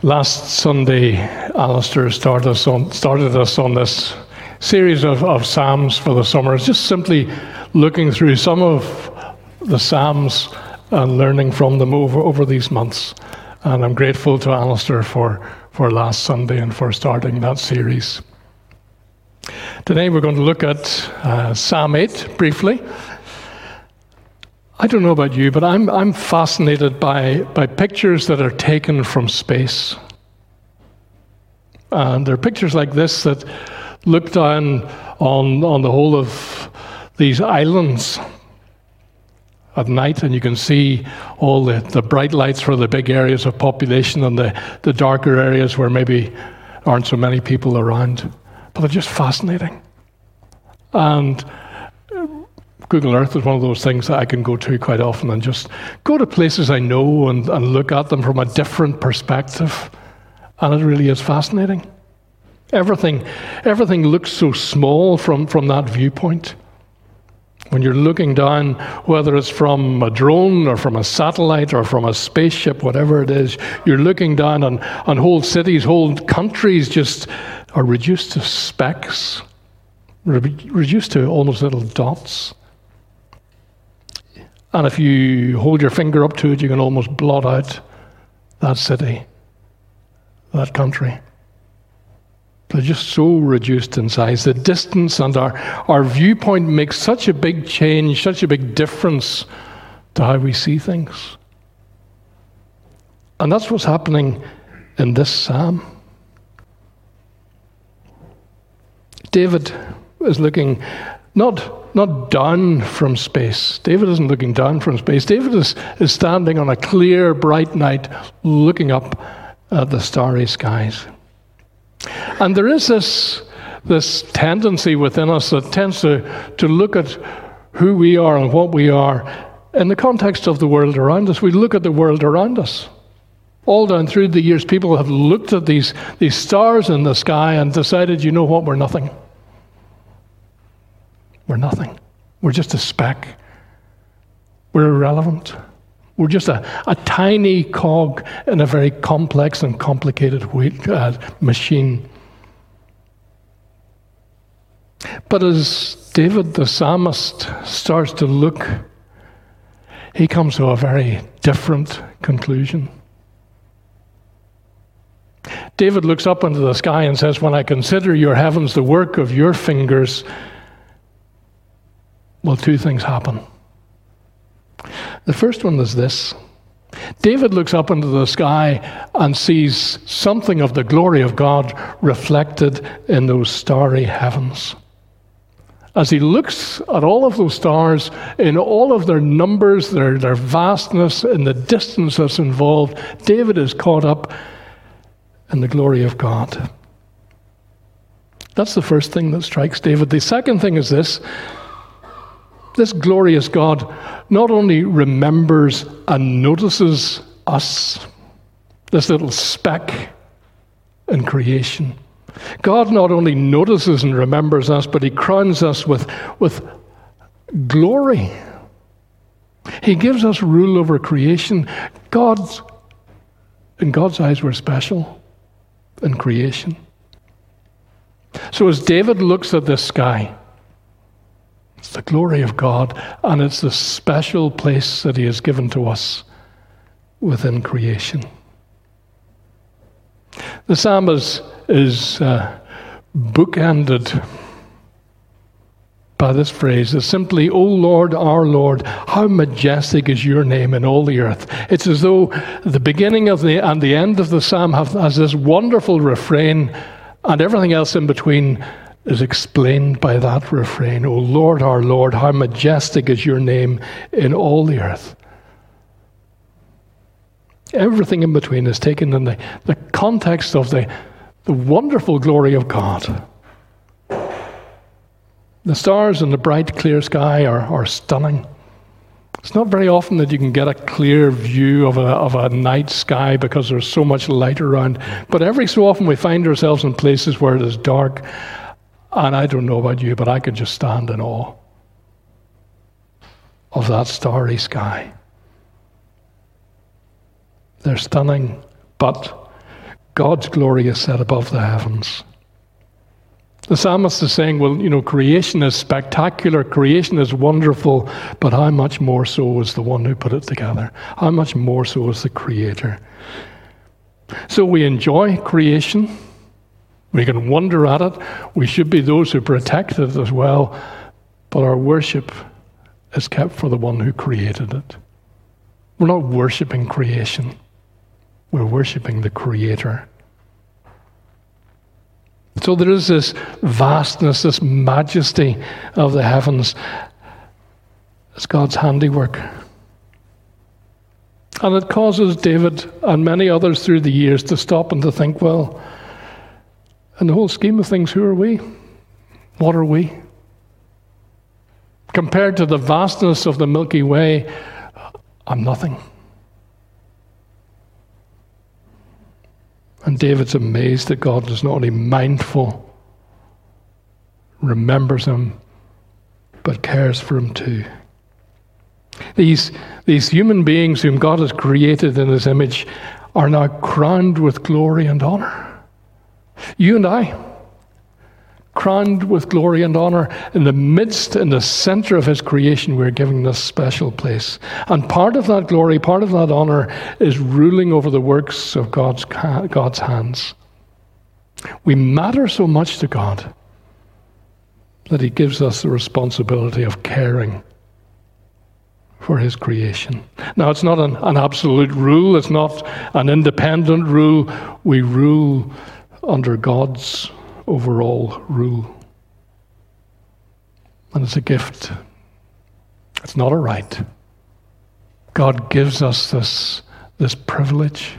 Last Sunday, Alistair started us on this series of Psalms for the summer. It's just simply looking through some of the Psalms and learning from them over these months. And I'm grateful to Alistair for last Sunday and for starting that series. Today we're going to look at Psalm 8 briefly. I don't know about you, but I'm fascinated by pictures that are taken from space. And there are pictures like this that look down on the whole of these islands at night, and you can see all the bright lights for the big areas of population and the darker areas where maybe aren't so many people around. But they're just fascinating. And Google Earth is one of those things that I can go to quite often and just go to places I know and look at them from a different perspective. And it really is fascinating. Everything looks so small from that viewpoint. When you're looking down, whether it's from a drone or from a satellite or from a spaceship, whatever it is, you're looking down on whole cities, whole countries just are reduced to specks, reduced to almost little dots. And if you hold your finger up to it, you can almost blot out that city, that country. They're just so reduced in size. The distance and our viewpoint makes such a big change, such a big difference to how we see things. And that's what's happening in this psalm. David is looking not down from space. David isn't looking down from space. David is standing on a clear, bright night, looking up at the starry skies. And there is this tendency within us that tends to look at who we are and what we are in the context of the world around us. We look at the world around us. All down through the years, people have looked at these stars in the sky and decided, you know what, we're nothing. We're nothing. We're just a speck. We're irrelevant. We're just a tiny cog in a very complex and complicated machine. But as David the psalmist starts to look, he comes to a very different conclusion. David looks up into the sky and says, when I consider your heavens, the work of your fingers, well, two things happen. The first one is this. David looks up into the sky and sees something of the glory of God reflected in those starry heavens. As he looks at all of those stars, in all of their numbers, their vastness, and the distance that's involved, David is caught up in the glory of God. That's the first thing that strikes David. The second thing is this. This glorious God not only remembers and notices us, this little speck in creation. God not only notices and remembers us, but he crowns us with glory. He gives us rule over creation. In God's eyes, we're special in creation. So as David looks at this sky, it's the glory of God, and it's the special place that he has given to us within creation. The psalm is bookended by this phrase. It's simply, O Lord, our Lord, how majestic is your name in all the earth. It's as though the beginning and the end of the psalm has this wonderful refrain, and everything else in between is explained by that refrain. O Lord, our Lord, how majestic is your name in all the earth. Everything in between is taken in the context of the wonderful glory of God. The stars in the bright, clear sky are stunning. It's not very often that you can get a clear view of a night sky because there's so much light around. But every so often we find ourselves in places where it is dark. And I don't know about you, but I could just stand in awe of that starry sky. They're stunning, but God's glory is set above the heavens. The psalmist is saying, well, creation is spectacular, creation is wonderful, but how much more so is the one who put it together? How much more so is the Creator? So we enjoy creation. We can wonder at it. We should be those who protect it as well. But our worship is kept for the one who created it. We're not worshiping creation. We're worshiping the Creator. So there is this vastness, this majesty of the heavens. It's God's handiwork. And it causes David and many others through the years to stop and to think, well, in the whole scheme of things, who are we? What are we? Compared to the vastness of the Milky Way, I'm nothing. And David's amazed that God is not only mindful, remembers him, but cares for him too. These human beings whom God has created in his image are now crowned with glory and honor. You and I, crowned with glory and honor, in the center of his creation, we're given this special place. And part of that glory, part of that honor, is ruling over the works of God's hands. We matter so much to God that he gives us the responsibility of caring for his creation. Now, it's not an absolute rule. It's not an independent rule. We rule under God's overall rule. And it's a gift. It's not a right. God gives us this privilege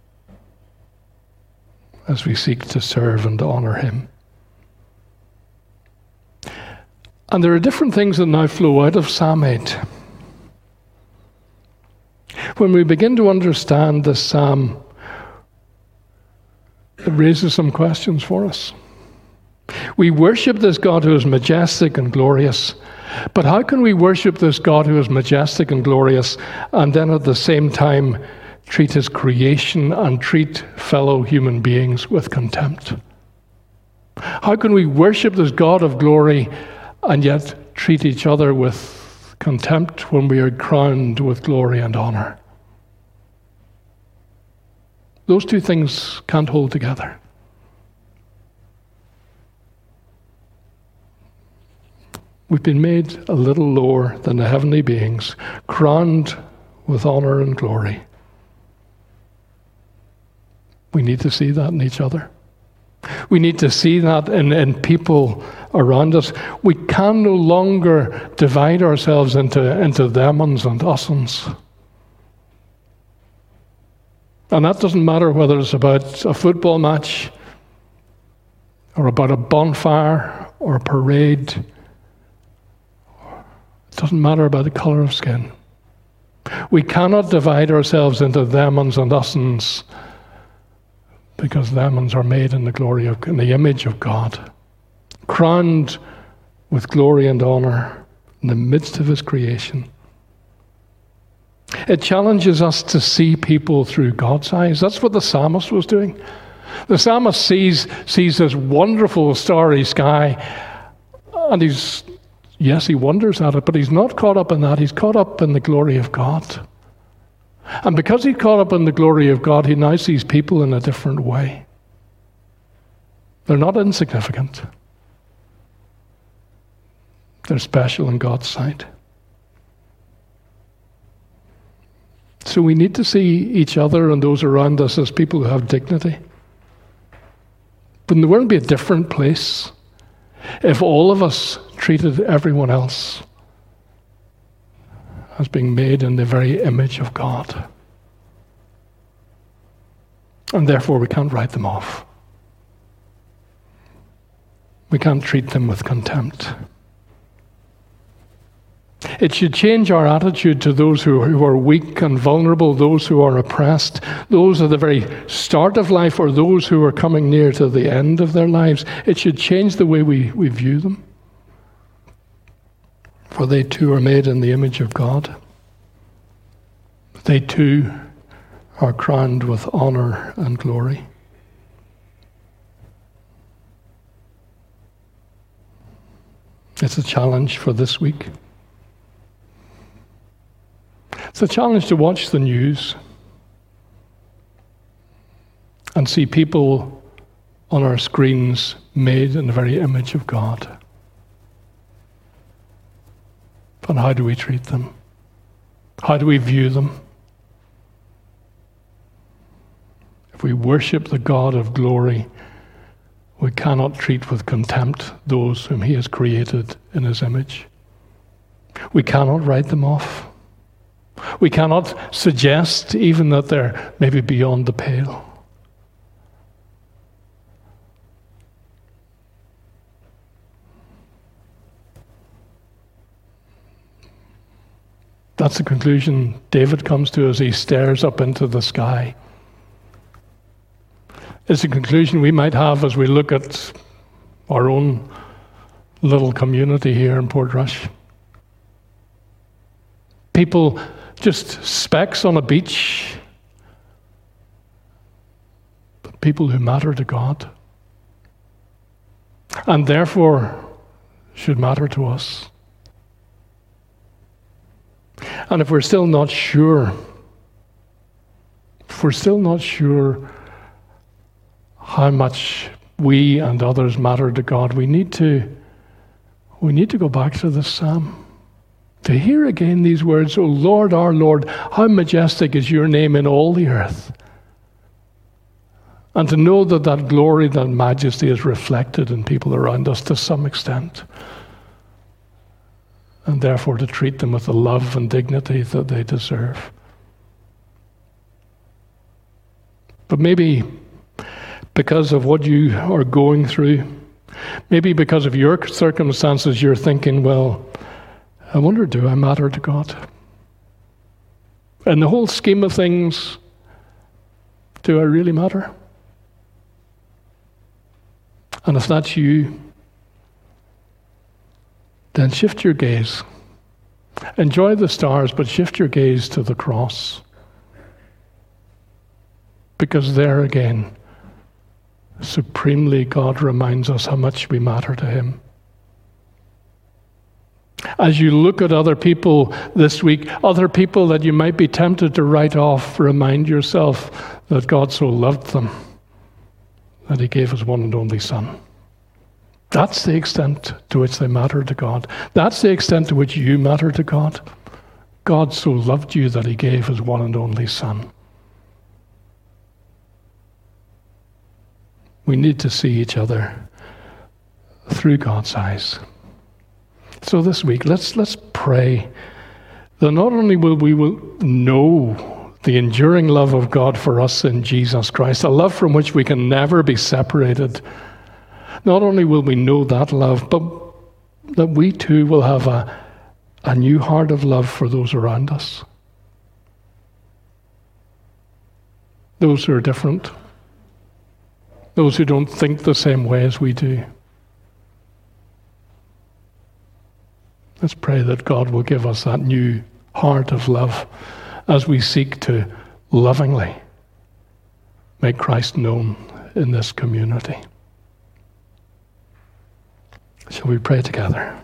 as we seek to serve and honor him. And there are different things that now flow out of Psalm 8. When we begin to understand this psalm, it raises some questions for us. We worship this God who is majestic and glorious, but how can we worship this God who is majestic and glorious and then at the same time treat his creation and treat fellow human beings with contempt? How can we worship this God of glory and yet treat each other with contempt when we are crowned with glory and honor? Those two things can't hold together. We've been made a little lower than the heavenly beings, crowned with honor and glory. We need to see that in each other. We need to see that in people around us. We can no longer divide ourselves into them-uns and us-uns. And that doesn't matter whether it's about a football match or about a bonfire or a parade. It doesn't matter about the color of skin. We cannot divide ourselves into them-uns and us-uns because them-uns are made in the image of God, crowned with glory and honor in the midst of his creation. It challenges us to see people through God's eyes. That's what the psalmist was doing. The psalmist sees this wonderful starry sky, and he wonders at it, but he's not caught up in that. He's caught up in the glory of God. And because he's caught up in the glory of God, he now sees people in a different way. They're not insignificant. They're special in God's sight. So we need to see each other and those around us as people who have dignity. But the world would be a different place if all of us treated everyone else as being made in the very image of God. And therefore we can't write them off. We can't treat them with contempt. It should change our attitude to those who are weak and vulnerable, those who are oppressed, those at the very start of life, or those who are coming near to the end of their lives. It should change the way we view them. For they too are made in the image of God. They too are crowned with honor and glory. It's a challenge for this week. It's a challenge to watch the news and see people on our screens made in the very image of God. But how do we treat them? How do we view them? If we worship the God of glory, we cannot treat with contempt those whom He has created in His image. We cannot write them off. We cannot suggest even that they're maybe beyond the pale. That's the conclusion David comes to as he stares up into the sky. It's a conclusion we might have as we look at our own little community here in Portrush. People just specks on a beach, but people who matter to God, and therefore should matter to us. And if we're still not sure how much we and others matter to God, we need to go back to this psalm, to hear again these words, O Lord, our Lord, how majestic is your name in all the earth. And to know that that glory, that majesty is reflected in people around us to some extent. And therefore to treat them with the love and dignity that they deserve. But maybe because of what you are going through, maybe because of your circumstances, you're thinking, well, I wonder, do I matter to God? In the whole scheme of things, do I really matter? And if that's you, then shift your gaze. Enjoy the stars, but shift your gaze to the cross. Because there again, supremely God reminds us how much we matter to Him. As you look at other people this week, other people that you might be tempted to write off, remind yourself that God so loved them that He gave His one and only Son. That's the extent to which they matter to God. That's the extent to which you matter to God. God so loved you that He gave His one and only Son. We need to see each other through God's eyes. So this week, let's pray that not only will we know the enduring love of God for us in Jesus Christ, a love from which we can never be separated. Not only will we know that love, but that we too will have a new heart of love for those around us. Those who are different. Those who don't think the same way as we do. Let's pray that God will give us that new heart of love as we seek to lovingly make Christ known in this community. Shall we pray together?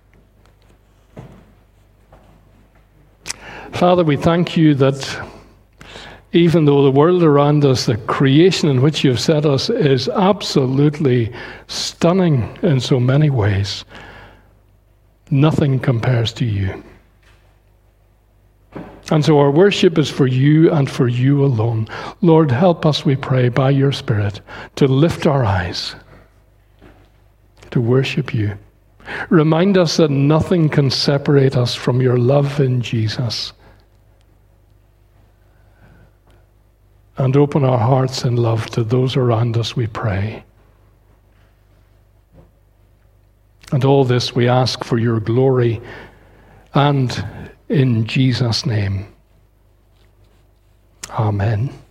Father, we thank you that even though the world around us, the creation in which you've set us, is absolutely stunning in so many ways, nothing compares to you. And so our worship is for you and for you alone. Lord, help us, we pray, by your Spirit, to lift our eyes to worship you. Remind us that nothing can separate us from your love in Jesus. And open our hearts in love to those around us, we pray. And all this we ask for your glory and in Jesus' name. Amen.